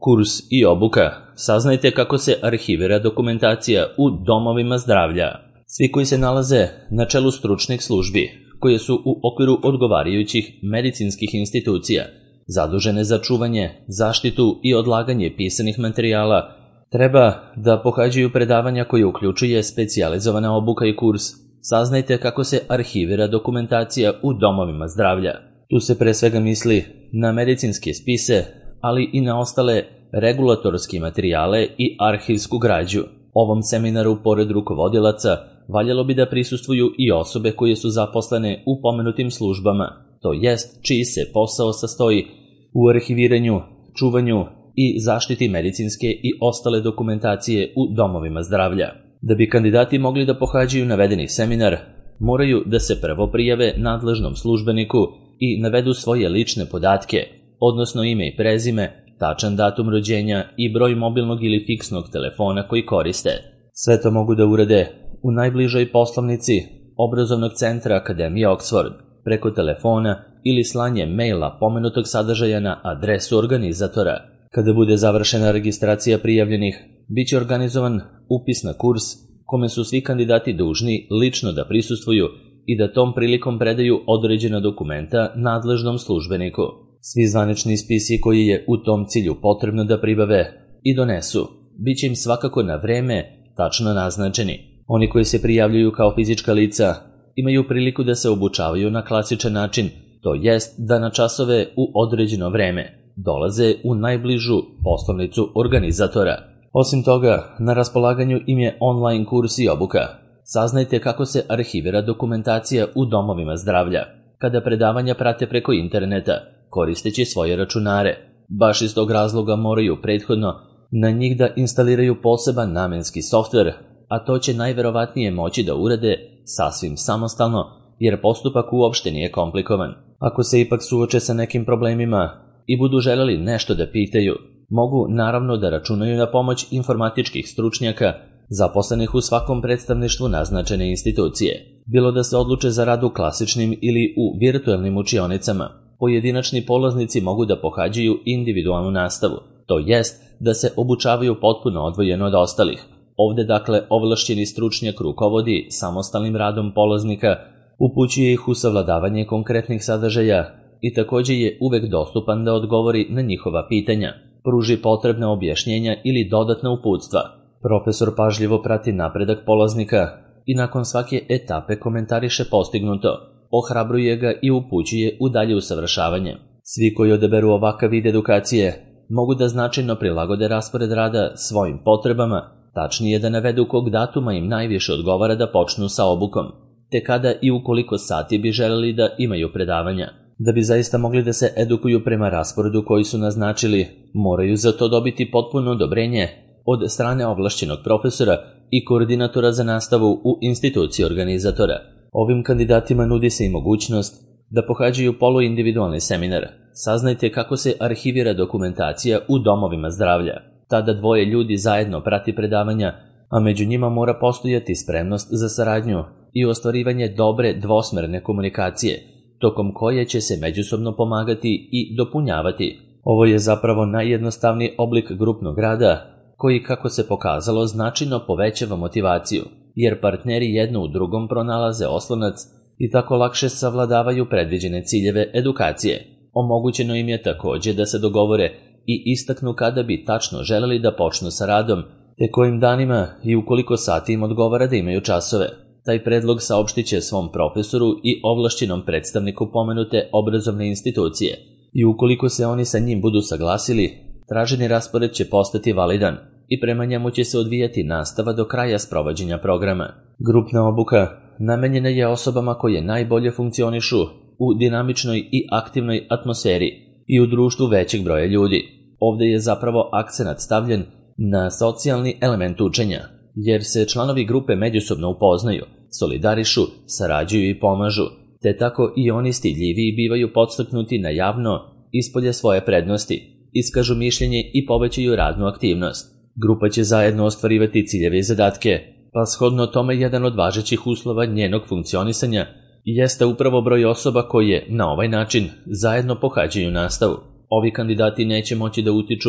Kurs i obuka. Saznajte kako se arhivira dokumentacija u domovima zdravlja. Svi koji se nalaze na čelu stručnih službi, koje su u okviru odgovarajućih medicinskih institucija, zadužene za čuvanje, zaštitu i odlaganje pisanih materijala, treba da pohađaju predavanja koje uključuje specijalizovana obuka i kurs. Saznajte kako se arhivira dokumentacija u domovima zdravlja. Tu se pre svega misli na medicinske spise, ali i na ostale regulatorske materijale i arhivsku građu. Ovom seminaru, pored rukovodilaca, valjalo bi da prisustvuju i osobe koje su zaposlene u pomenutim službama, to jest čiji se posao sastoji u arhiviranju, čuvanju i zaštiti medicinske i ostale dokumentacije u domovima zdravlja. Da bi kandidati mogli da pohađaju navedeni seminar, moraju da se prvo prijave nadležnom službeniku i navedu svoje lične podatke, odnosno ime i prezime, tačan datum rođenja i broj mobilnog ili fiksnog telefona koji koriste. Sve to mogu da urade u najbližoj poslovnici obrazovnog centra Akademije Oxford, preko telefona ili slanjem maila pomenutog sadržaja na adresu organizatora. Kada bude završena registracija prijavljenih, bit će organizovan upis na kurs kome su svi kandidati dužni lično da prisustvuju i da tom prilikom predaju određena dokumenta nadležnom službeniku. Svi zvanični spisi koji je u tom cilju potrebno da pribave i donesu, bit će im svakako na vreme tačno naznačeni. Oni koji se prijavljuju kao fizička lica imaju priliku da se obučavaju na klasičan način, to jest da na časove u određeno vreme dolaze u najbližu poslovnicu organizatora. Osim toga, na raspolaganju im je online kurs i obuka. Saznajte kako se arhivira dokumentacija u domovima zdravlja, kada predavanja prate preko interneta, koristeći svoje računare. Baš iz tog razloga moraju prethodno na njih da instaliraju poseban namenski softver, a to će najverovatnije moći da urade sasvim samostalno, jer postupak uopšte nije komplikovan. Ako se ipak suoče sa nekim problemima i budu želeli nešto da pitaju, mogu naravno da računaju na pomoć informatičkih stručnjaka zaposlenih u svakom predstavništvu naznačene institucije. Bilo da se odluče za rad u klasičnim ili u virtuelnim učionicama, pojedinačni polaznici mogu da pohađaju individualnu nastavu, to jest da se obučavaju potpuno odvojeno od ostalih. Ovde dakle ovlašćeni stručnjak rukovodi samostalnim radom polaznika, upućuje ih u savladavanje konkretnih sadržaja i takođe je uvek dostupan da odgovori na njihova pitanja, pruži potrebna objašnjenja ili dodatna uputstva. Profesor pažljivo prati napredak polaznika i nakon svake etape komentariše postignuto, ohrabruje ga i upućuje u dalje usavršavanje. Svi koji odaberu ovakav vid edukacije mogu da značajno prilagode raspored rada svojim potrebama, tačnije da navedu kog datuma im najviše odgovara da počnu sa obukom, te kada i u koliko sati bi želeli da imaju predavanja. Da bi zaista mogli da se edukuju prema rasporedu koji su naznačili, moraju za to dobiti potpuno odobrenje od strane ovlašćenog profesora i koordinatora za nastavu u instituciji organizatora. Ovim kandidatima nudi se i mogućnost da pohađaju poluindividualni seminar. Saznajte kako se arhivira dokumentacija u domovima zdravlja. Tada dvoje ljudi zajedno prati predavanja, a među njima mora postojati spremnost za saradnju i ostvarivanje dobre dvosmerne komunikacije, tokom koje će se međusobno pomagati i dopunjavati. Ovo je zapravo najjednostavniji oblik grupnog rada, koji, kako se pokazalo, značajno povećava motivaciju, jer partneri jedno u drugom pronalaze oslonac i tako lakše savladavaju predviđene ciljeve edukacije. Omogućeno im je takođe da se dogovore i istaknu kada bi tačno želeli da počnu sa radom, te kojim danima i u koliko sati im odgovara da imaju časove. Taj predlog saopštit će svom profesoru i ovlašćenom predstavniku pomenute obrazovne institucije i ukoliko se oni sa njim budu saglasili, traženi raspored će postati validan i prema njemu će se odvijati nastava do kraja sprovođenja programa. Grupna obuka namenjena je osobama koje najbolje funkcionišu u dinamičnoj i aktivnoj atmosferi i u društvu većeg broja ljudi. Ovde je zapravo akcenat stavljen na socijalni element učenja, jer se članovi grupe međusobno upoznaju, solidarišu, sarađuju i pomažu, te tako i oni stidljiviji bivaju podstaknuti na javno ispolje svoje prednosti, iskažu mišljenje i povećaju radnu aktivnost. Grupa će zajedno ostvarivati ciljeve i zadatke, pa shodno tome jedan od važećih uslova njenog funkcionisanja jeste upravo broj osoba koje na ovaj način zajedno pohađaju nastavu. Ovi kandidati neće moći da utiču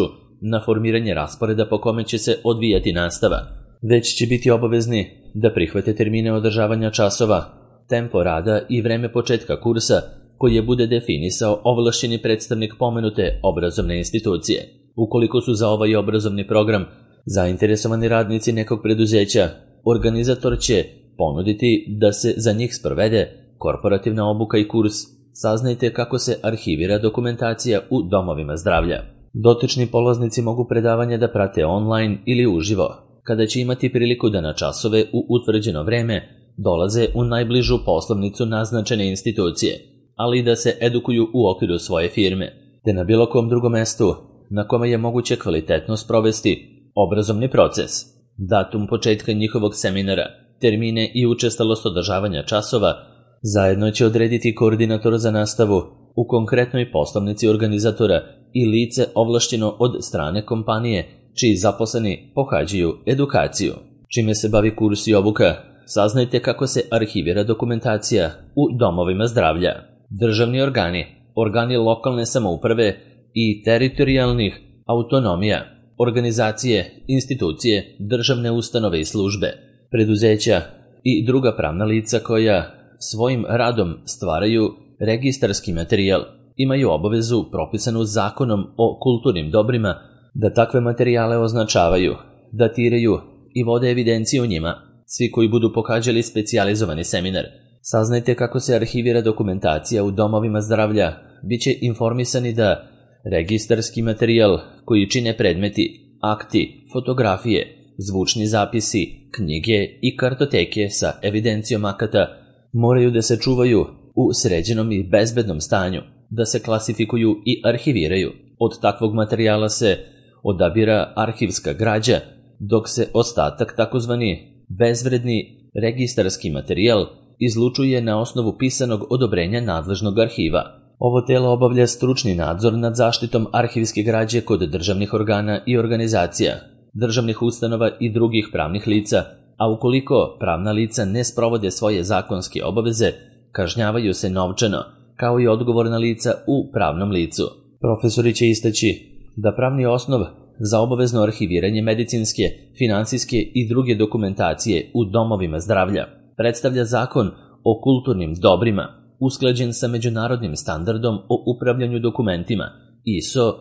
na formiranje rasporeda po kome će se odvijati nastava, već će biti obavezni da prihvate termine održavanja časova, tempo rada i vreme početka kursa koji je bude definisao ovlašćeni predstavnik pomenute obrazovne institucije. Ukoliko su za ovaj obrazovni program zainteresovani radnici nekog preduzeća, organizator će ponuditi da se za njih sprovede korporativna obuka i kurs. Saznajte kako se arhivira dokumentacija u domovima zdravlja. Dotični polaznici mogu predavanja da prate online ili uživo, kada će imati priliku da na časove u utvrđeno vreme dolaze u najbližu poslovnicu naznačene institucije, ali i da se edukuju u okviru svoje firme, te na bilo kom drugom mestu na kome je moguće kvalitetno sprovesti obrazovni proces. Datum početka njihovog seminara, termine i učestalost održavanja časova zajedno će odrediti koordinator za nastavu u konkretnoj poslovnici organizatora i lice ovlašćeno od strane kompanije čiji zaposleni pohađaju edukaciju. Čime se bavi kurs i obuka, saznajte kako se arhivira dokumentacija u domovima zdravlja. Državni organi, organi lokalne samouprave i teritorijalnih autonomija, organizacije, institucije, državne ustanove i službe, preduzeća i druga pravna lica koja svojim radom stvaraju registarski materijal, imaju obavezu propisanu Zakonom o kulturnim dobrima da takve materijale označavaju, datiraju i vode evidenciju o njima. Svi koji budu pohađali specijalizovani seminar, saznajte kako se arhivira dokumentacija u domovima zdravlja, bit će informisani da registarski materijal koji čine predmeti, akti, fotografije, zvučni zapisi, knjige i kartoteke sa evidencijom akata moraju da se čuvaju u sređenom i bezbednom stanju, da se klasifikuju i arhiviraju. Od takvog materijala se odabira arhivska građa, dok se ostatak, takozvani bezvredni registarski materijal, izlučuje na osnovu pisanog odobrenja nadležnog arhiva. Ovo telo obavlja stručni nadzor nad zaštitom arhivske građe kod državnih organa i organizacija, državnih ustanova i drugih pravnih lica, a ukoliko pravna lica ne sprovode svoje zakonske obaveze, kažnjavaju se novčano, kao i odgovorna lica u pravnom licu. Profesori će istaći da pravni osnov za obavezno arhiviranje medicinske, finansijske i druge dokumentacije u domovima zdravlja predstavlja Zakon o kulturnim dobrima, usklađen sa međunarodnim standardom o upravljanju dokumentima ISO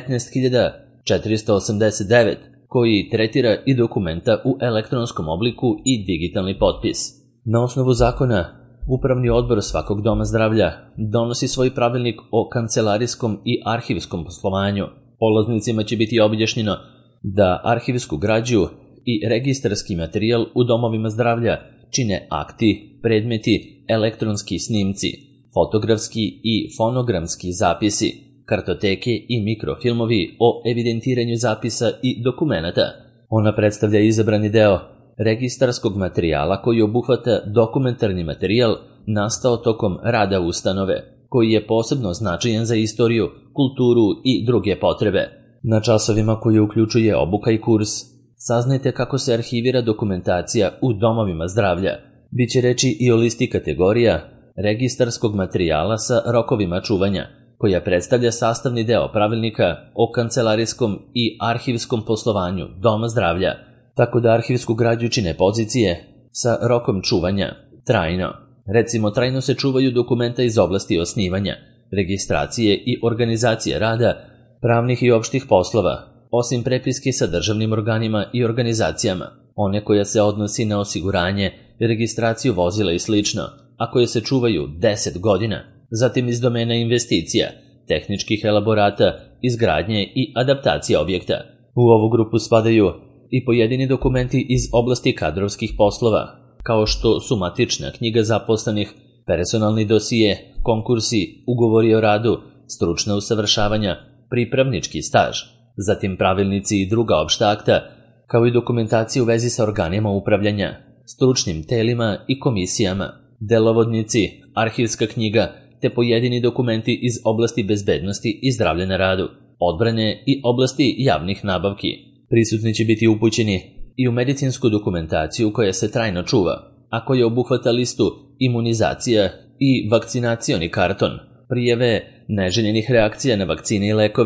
15489, koji tretira i dokumenta u elektronskom obliku i digitalni potpis. Na osnovu zakona, Upravni odbor svakog doma zdravlja donosi svoj pravilnik o kancelarijskom i arhivskom poslovanju. Polaznicima će biti objašnjeno da arhivsku građu i registarski materijal u domovima zdravlja čine akti, predmeti, elektronski snimci, fotografski i fonogramski zapisi, kartoteke i mikrofilmovi o evidentiranju zapisa i dokumenata. Ona predstavlja izabrani deo registarskog materijala koji obuhvata dokumentarni materijal nastao tokom rada ustanove, koji je posebno značajan za istoriju, kulturu i druge potrebe. Na časovima koji uključuje obuka i kurs, saznajte kako se arhivira dokumentacija u domovima zdravlja. Biće reči i o listi kategorija registarskog materijala sa rokovima čuvanja, koja predstavlja sastavni deo pravilnika o kancelarijskom i arhivskom poslovanju doma zdravlja, tako da arhivsku građu čine pozicije sa rokom čuvanja trajno. Recimo, trajno se čuvaju dokumenta iz oblasti osnivanja, registracije i organizacije rada, pravnih i opštih poslova, osim prepiske sa državnim organima i organizacijama, one koja se odnosi na osiguranje, registraciju vozila i sl., a koje se čuvaju 10 godina, zatim iz domena investicija, tehničkih elaborata, izgradnje i adaptacije objekta. U ovu grupu spadaju i pojedini dokumenti iz oblasti kadrovskih poslova, kao što su matična knjiga zaposlenih, personalni dosije, konkursi, ugovori o radu, stručna usavršavanja, pripravnički staž, zatim pravilnici i druga opšta akta, kao i dokumentacija u vezi sa organima upravljanja, stručnim telima i komisijama, delovodnici, arhivska knjiga, te pojedini dokumenti iz oblasti bezbednosti i zdravlja na radu, odbrane i oblasti javnih nabavki. Prisutni će biti upućeni i u medicinsku dokumentaciju koja se trajno čuva, a koja obuhvata listu imunizacija i vakcinacioni karton, prijave neželjenih reakcija na vakcine i lekove,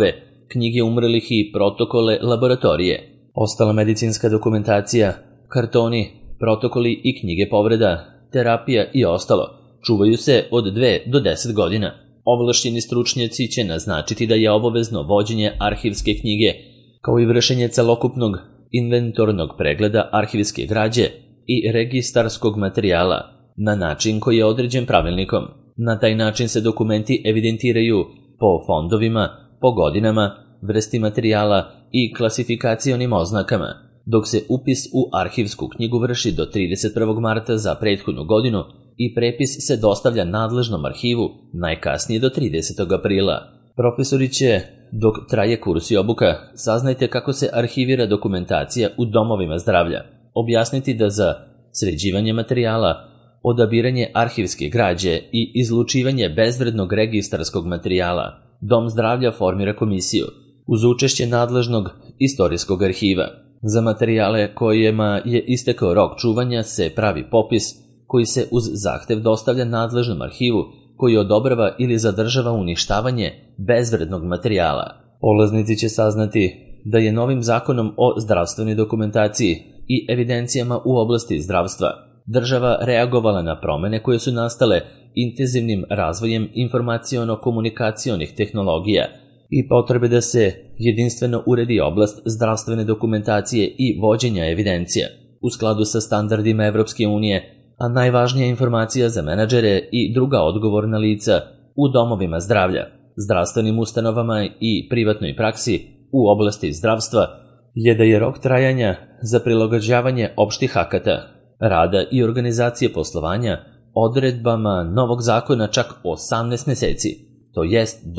knjige umrlih i protokole laboratorije. Ostala medicinska dokumentacija, kartoni, protokoli i knjige povreda, terapija i ostalo čuvaju se od 2 do 10 godina. Ovlašćeni stručnjaci će naznačiti da je obavezno vođenje arhivske knjige, kao i vršenje celokupnog inventornog pregleda arhivske građe i registarskog materijala na način koji je određen pravilnikom. Na taj način se dokumenti evidentiraju po fondovima, po godinama, vrsti materijala i klasifikacionim oznakama, dok se upis u arhivsku knjigu vrši do 31. marta za prethodnu godinu i prepis se dostavlja nadležnom arhivu najkasnije do 30. aprila. Profesori će, dok traje kurs i obuka, saznajte kako se arhivira dokumentacija u domovima zdravlja, objasniti da za sređivanje materijala, odabiranje arhivske građe i izlučivanje bezvrednog registarskog materijala, Dom zdravlja formira komisiju uz učešće nadležnog istorijskog arhiva. Za materijale kojima je istekao rok čuvanja se pravi popis koji se uz zahtev dostavlja nadležnom arhivu koji odobrava ili zadržava uništavanje bezvrednog materijala. Polaznici će saznati da je novim zakonom o zdravstvenoj dokumentaciji i evidencijama u oblasti zdravstva država reagovala na promene koje su nastale intenzivnim razvojem informaciono-komunikacionih tehnologija i potrebe da se jedinstveno uredi oblast zdravstvene dokumentacije i vođenja evidencija u skladu sa standardima Evropske unije, a najvažnija informacija za menadžere i druga odgovorna lica u domovima zdravlja, zdravstvenim ustanovama i privatnoj praksi u oblasti zdravstva je da je rok trajanja za prilagođavanje opštih akata, rada i organizacije poslovanja odredbama novog zakona čak 18 meseci, to jest do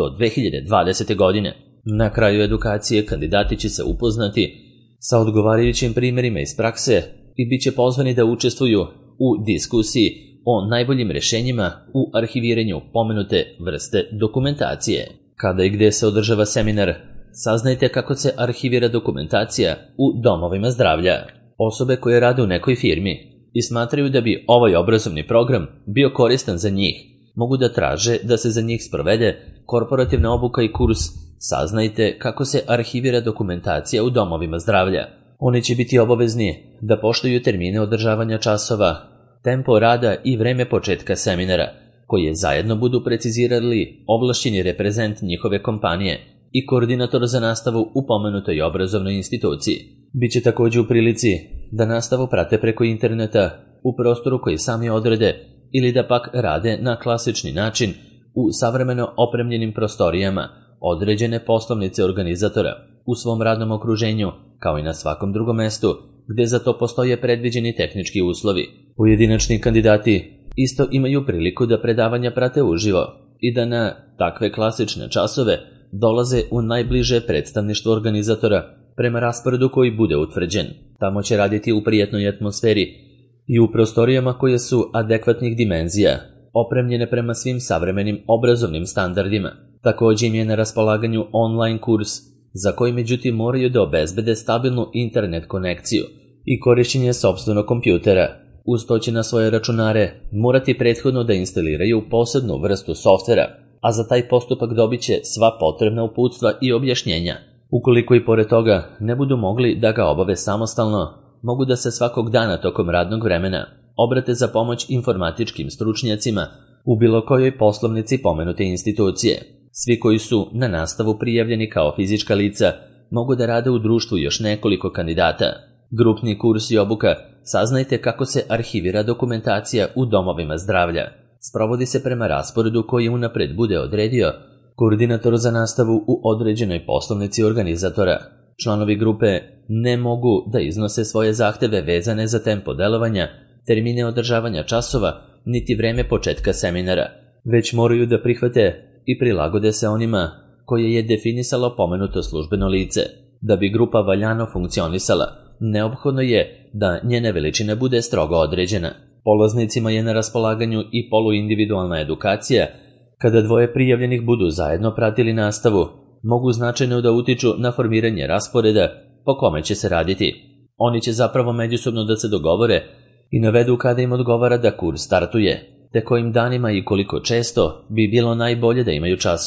2020. godine. Na kraju edukacije kandidati će se upoznati sa odgovarajućim primjerima iz prakse i bit će pozvani da učestvuju u diskusiji o najboljim rešenjima u arhiviranju pomenute vrste dokumentacije. Kada i gde se održava seminar, saznajte kako se arhivira dokumentacija u domovima zdravlja. Osobe koje rade u nekoj firmi i smatraju da bi ovaj obrazovni program bio koristan za njih, mogu da traže da se za njih sprovede korporativna obuka i kurs Saznajte kako se arhivira dokumentacija u domovima zdravlja. Oni će biti obavezni da poštuju termine održavanja časova, tempo rada i vreme početka seminara, koje zajedno budu precizirali ovlašćeni reprezent njihove kompanije i koordinator za nastavu u pomenutoj obrazovnoj instituciji. Biće također u prilici da nastavu prate preko interneta u prostoru koji sami odrede ili da pak rade na klasični način u savremeno opremljenim prostorijama određene poslovnice organizatora u svom radnom okruženju, kao i na svakom drugom mestu gde za to postoje predviđeni tehnički uslovi. Pojedinačni kandidati isto imaju priliku da predavanja prate uživo i da na takve klasične časove dolaze u najbliže predstavništvo organizatora prema rasporedu koji bude utvrđen. Tamo će raditi u prijatnoj atmosferi i u prostorijama koje su adekvatnih dimenzija, opremljene prema svim savremenim obrazovnim standardima. Također im je na raspolaganju online kurs za koji međutim moraju da obezbede stabilnu internet konekciju i korišćenje sopstvenog kompjutera. Uz to će na svoje računare morati prethodno da instaliraju posebnu vrstu softvera, a za taj postupak dobit će sva potrebna uputstva i objašnjenja. Ukoliko i pored toga ne budu mogli da ga obave samostalno, mogu da se svakog dana tokom radnog vremena obrate za pomoć informatičkim stručnjacima u bilo kojoj poslovnici pomenute institucije. Svi koji su na nastavu prijavljeni kao fizička lica mogu da rade u društvu još nekoliko kandidata. Grupni kurs i obuka Saznajte kako se arhivira dokumentacija u domovima zdravlja. Sprovodi se prema rasporedu koji unapred bude odredio koordinator za nastavu u određenoj poslovnici organizatora. Članovi grupe ne mogu da iznose svoje zahteve vezane za tempo delovanja, termine održavanja časova, niti vreme početka seminara, već moraju da prihvate i prilagode se onima koje je definisalo pomenuto službeno lice. Da bi grupa valjano funkcionisala, neophodno je da njena veličina bude strogo određena. Polaznicima je na raspolaganju i poluindividualna edukacija. Kada dvoje prijavljenih budu zajedno pratili nastavu, mogu značajno da utiču na formiranje rasporeda po kome će se raditi. Oni će zapravo međusobno da se dogovore i navedu kada im odgovara da kurs startuje, te kojim danima i koliko često bi bilo najbolje da imaju časove.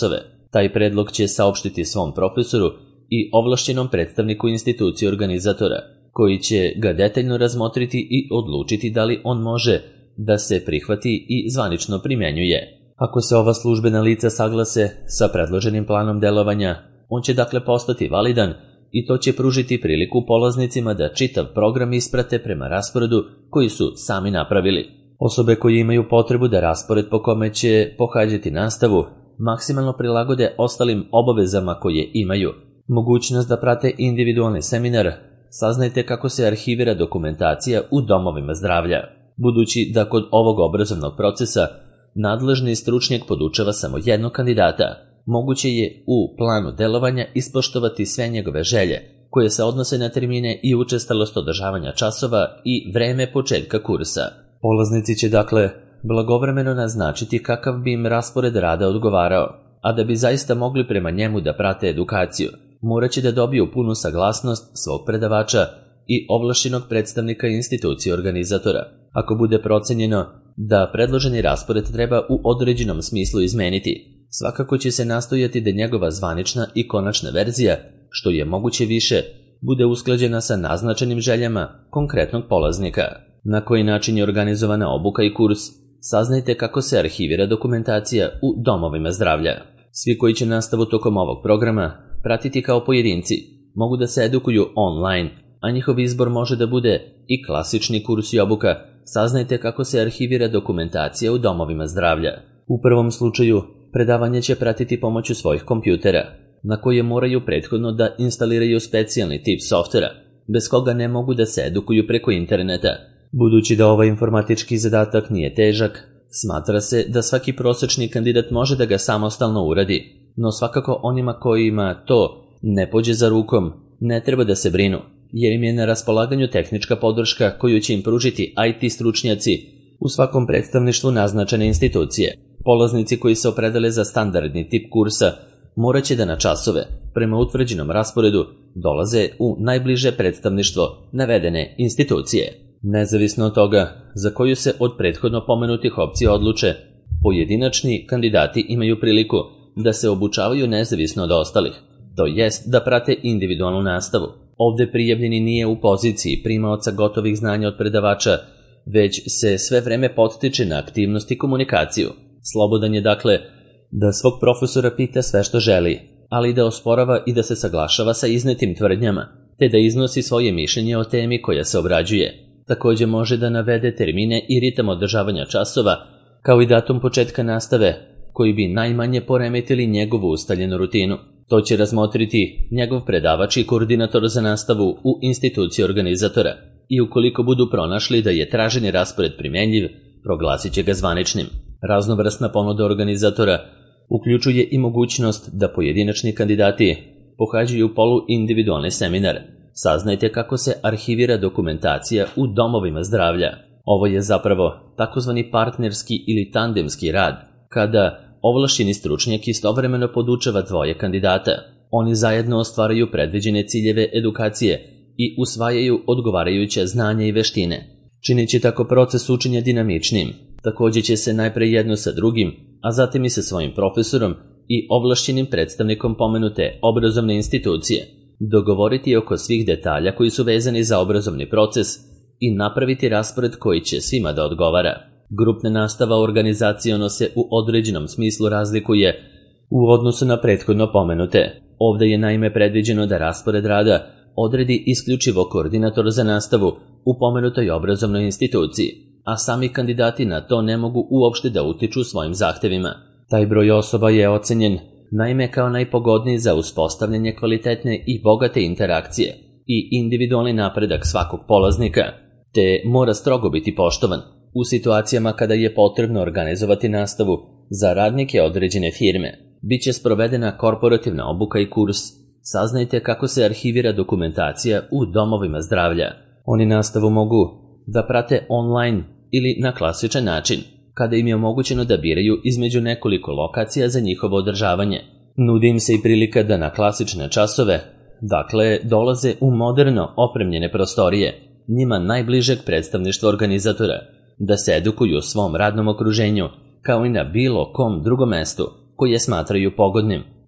Taj predlog će saopštiti svom profesoru i ovlašćenom predstavniku institucije organizatora, koji će ga detaljno razmotriti i odlučiti da li on može da se prihvati i zvanično primjenjuje. Ako se ova službena lica saglase sa predloženim planom delovanja, on će dakle postati validan i to će pružiti priliku polaznicima da čitav program isprate prema rasporedu koji su sami napravili. Osobe koje imaju potrebu da raspored po kome će pohađati nastavu maksimalno prilagode ostalim obavezama koje imaju. Mogućnost da prate individualni seminar, saznajte kako se arhivira dokumentacija u domovima zdravlja. Budući da kod ovog obrazovnog procesa nadležni stručnjak podučava samo jednog kandidata, moguće je u planu delovanja ispoštovati sve njegove želje, koje se odnose na termine i učestalost održavanja časova i vreme početka kursa. Polaznici će dakle blagovremeno naznačiti kakav bi im raspored rada odgovarao, a da bi zaista mogli prema njemu da prate edukaciju, morat će da dobiju punu saglasnost svog predavača i ovlašćenog predstavnika institucije organizatora. Ako bude procenjeno da predloženi raspored treba u određenom smislu izmeniti, svakako će se nastojati da njegova zvanična i konačna verzija, što je moguće više, bude usklađena sa naznačenim željama konkretnog polaznika. Na koji način je organizovana obuka i kurs, saznajte kako se arhivira dokumentacija u domovima zdravlja. Svi koji će nastavu tokom ovog programa pratiti kao pojedinci mogu da se edukuju online, a njihov izbor može da bude i klasični kurs i obuka. Saznajte kako se arhivira dokumentacija u domovima zdravlja. U prvom slučaju, predavanje će pratiti pomoću svojih kompjutera, na koje moraju prethodno da instaliraju specijalni tip softvera, bez koga ne mogu da se edukuju preko interneta. Budući da ovaj informatički zadatak nije težak, smatra se da svaki prosečni kandidat može da ga samostalno uradi, no svakako onima kojima to ne pođe za rukom ne treba da se brinu, jer im je na raspolaganju tehnička podrška koju će im pružiti IT stručnjaci u svakom predstavništvu naznačene institucije. Polaznici koji se opredele za standardni tip kursa morat će da na časove, prema utvrđenom rasporedu, dolaze u najbliže predstavništvo navedene institucije. Nezavisno od toga za koju se od prethodno pomenutih opcija odluče, pojedinačni kandidati imaju priliku da se obučavaju nezavisno od ostalih, to jest da prate individualnu nastavu. Ovde prijavljeni nije u poziciji primaoca gotovih znanja od predavača, već se sve vreme podstiče na aktivnost i komunikaciju. Slobodan je dakle da svog profesora pita sve što želi, ali da osporava i da se saglašava sa iznetim tvrdnjama, te da iznosi svoje mišljenje o temi koja se obrađuje. Takođe može da navede termine i ritam održavanja časova, kao i datum početka nastave, koji bi najmanje poremetili njegovu ustaljenu rutinu. To će razmotriti njegov predavač i koordinator za nastavu u instituciji organizatora i ukoliko budu pronašli da je traženi raspored primenjiv, proglasit će ga zvaničnim. Raznovrsna ponuda organizatora uključuje i mogućnost da pojedinačni kandidati pohađaju poluindividualni seminar. Saznajte kako se arhivira dokumentacija u domovima zdravlja. Ovo je zapravo takozvani partnerski ili tandemski rad, kada ovlašćeni stručnjak istovremeno podučava dvoje kandidata. Oni zajedno ostvaraju predviđene ciljeve edukacije i usvajaju odgovarajuća znanja i veštine. Čineći tako proces učenja dinamičnim, takođe će se najpre jedno sa drugim, a zatim i sa svojim profesorom i ovlašćenim predstavnikom pomenute obrazovne institucije dogovoriti oko svih detalja koji su vezani za obrazovni proces i napraviti raspored koji će svima da odgovara. Grupna nastava organizaciono se u određenom smislu razlikuje u odnosu na prethodno pomenute. Ovde je naime predviđeno da raspored rada odredi isključivo koordinator za nastavu u pomenutoj obrazovnoj instituciji, a sami kandidati na to ne mogu uopšte da utiču svojim zahtevima. Taj broj osoba je ocenjen naime kao najpogodniji za uspostavljanje kvalitetne i bogate interakcije i individualni napredak svakog polaznika, te mora strogo biti poštovan. U situacijama kada je potrebno organizovati nastavu za radnike određene firme, bit će sprovedena korporativna obuka i kurs. Saznajte kako se arhivira dokumentacija u domovima zdravlja. Oni nastavu mogu da prate online ili na klasičan način, kada im je omogućeno da biraju između nekoliko lokacija za njihovo održavanje. Nudi im se i prilika da na klasične časove, dakle, dolaze u moderno opremljene prostorije, njima najbližeg predstavništva organizatora, da se edukuju u svom radnom okruženju, kao i na bilo kom drugom mestu koje smatraju pogodnim.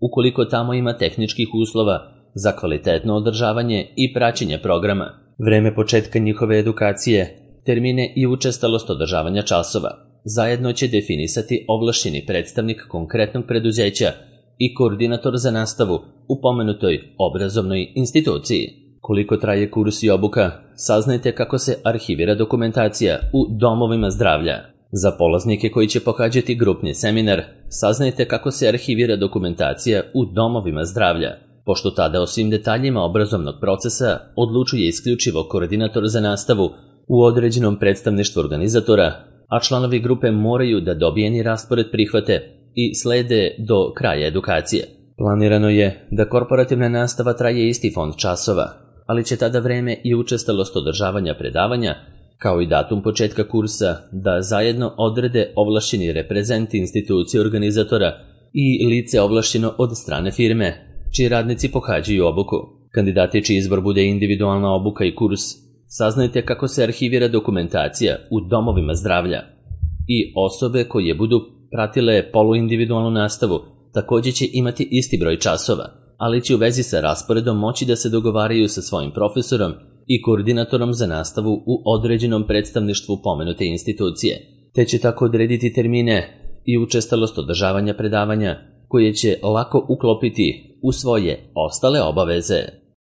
ukoliko tamo ima tehničkih uslova za kvalitetno održavanje i praćenje programa, vreme početka njihove edukacije, termine i učestalost održavanja časova. Zajedno će definisati ovlašćeni predstavnik konkretnog preduzeća i koordinator za nastavu u pomenutoj obrazovnoj instituciji. Koliko traje kurs i obuka, saznajte kako se arhivira dokumentacija u domovima zdravlja. Za polaznike koji će pohađati grupni seminar, saznajte kako se arhivira dokumentacija u domovima zdravlja, pošto tada o svim detaljima obrazovnog procesa odlučuje isključivo koordinator za nastavu u određenom predstavništvu organizatora, a članovi grupe moraju da dobijeni raspored prihvate i slede do kraja edukacije. Planirano je da korporativna nastava traje isti fond časova, ali će tada vreme i učestalost održavanja predavanja, kao i datum početka kursa, da zajedno odrede ovlašćeni reprezenti institucije organizatora i lice ovlašćeno od strane firme, čiji radnici pohađaju obuku. Kandidati čiji izbor bude individualna obuka i kurs, saznajte kako se arhivira dokumentacija u domovima zdravlja. I osobe koje budu pratile poluindividualnu nastavu također će imati isti broj časova, ali će u vezi sa rasporedom moći da se dogovaraju sa svojim profesorom i koordinatorom za nastavu u određenom predstavništvu pomenute institucije, te će tako odrediti termine i učestalost održavanja predavanja koje će lako uklopiti u svoje ostale obaveze.